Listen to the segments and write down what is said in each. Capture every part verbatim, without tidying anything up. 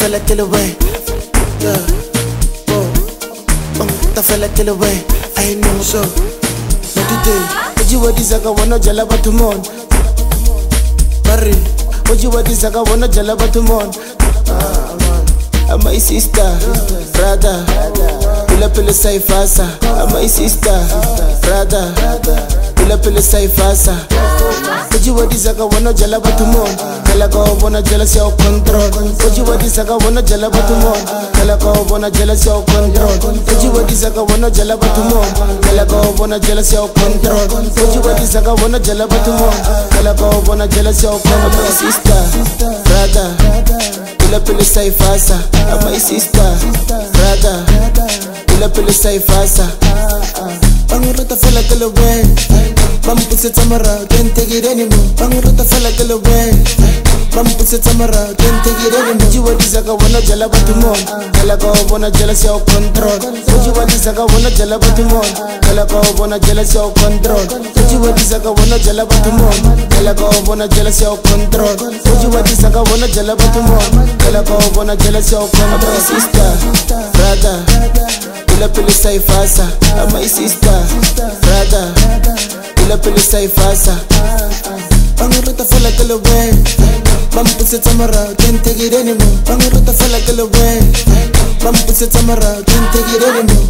fella que lo ve, yeah. Oh, bang ta fella que lo ve. I know so. Not today. Oji wadi saka wana jala batumon. Barry. Oji wadi saka wana jala batumon. Ah man. My sister, brother. Pila pila sai fasa. My sister, brother. Pila pila sai fasa. Oji wadi saka wana jala batumon. Kala ko bona jealousy au control. Oji wadi saka wana jala batumon. Kala ko bona jealousy au control. Oji wadi saka wana jala batumon. Kala ko bona jealousy au control. Oji wadi saka wana jala batumon. Kala ko bona jealousy au control. My sister, brother. Pila pila sai fasa. My sister, brother. Pila pila sai fasa. Pangurata fella que lo ve. Vamos puse tamara, can't take it anymore. Pangurata fella que lo ve. Vamos puse tamara, can't take it anymore. Oji wadi saka wana jala batumon. Kala ko bona jealousy au control. Oji wadi saka wana jala batumon. Kala ko bona jealousy au control. Oji wadi saka wana jala batumon. Kala ko bona jealousy au control. Oji wadi saka wana jala batumon. Kala ko bona jealousy au control. My sister, brother. Pila pila sai fasa. My sister, brother. Pila pila sai fasa. Pangurata fella que lo ve. Vamos puse tamara, can't take it anymore. Pangurata fella que lo ve. Vamos puse tamara, can't take it anymore.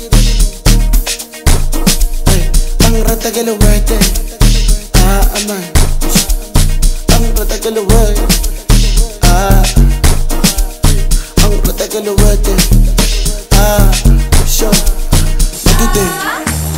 Pangurata que lo ve. Ah, man. Pangurata que lo ve. Ah. Pangurata que lo ve. Ah. Show. What do you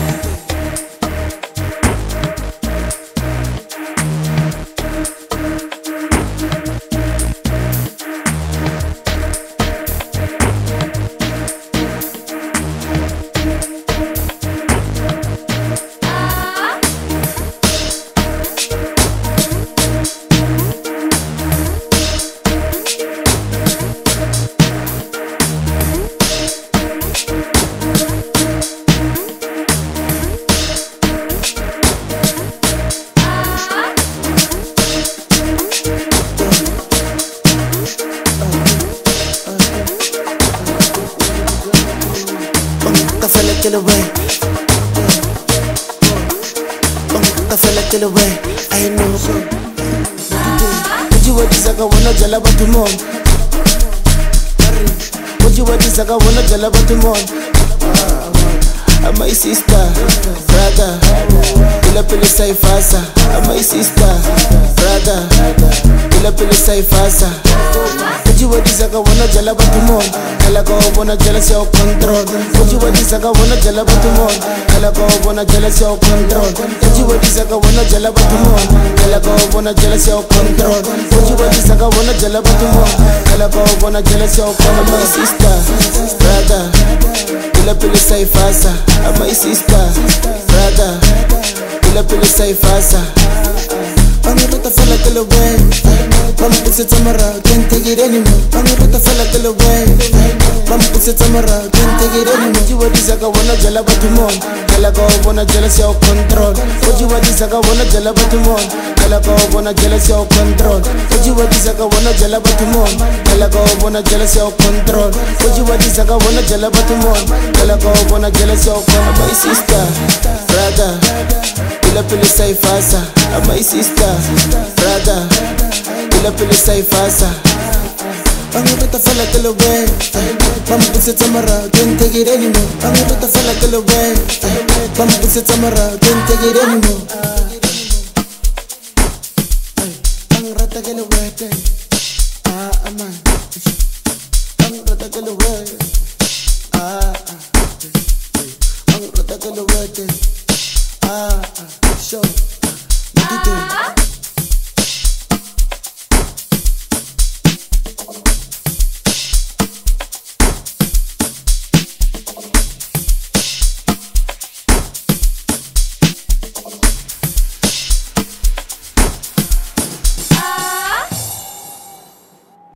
que lo ve, ta fella que lo ve. I know so. Oji wadi saka wana jala batumon. Oji wadi saka wana jala batumon. My sister, brother. Pila pila sai fasa. My sister, brother. Pila pila sai fasa. Oji wadi saka wana jala batumon. Kala ko bona jealousy au control. Oji wadi saka wana jala batumon. Kala ko bona jealousy au control. Oji wadi saka wana jala batumon. Kala ko bona jealousy au control. Oji wadi saka wana jala batumon. Kala ko bona jealousy au control. My sister, brother. Pila pila sai fasa. My sister, brother. Pila pila sai fasa. Pangurata fella que lo ve. Vamos puse tamara, can't take it anymore. Pangurata fella que lo ve. Vamos puse tamara, can't take it anymore. Oji wadi saka wana jala batumon. Kala ko bona jealousy au control. Oji wadi saka wana jala batumon. Kala ko bona jealousy au control. Oji wadi saka wana jala batumon. Kala ko bona jealousy au control. Oji wadi saka wana jala batumon. Kala ko bona jealousy au control. My sister, brother. Pila pila sai fasa. My sister, brother. Pila pila sai fasa. Pangurata fella que lo ve. Vamos puse tamara, can't take it anymore. Pangurata fella que lo ve. Vamos puse tamara, can't take it anymore.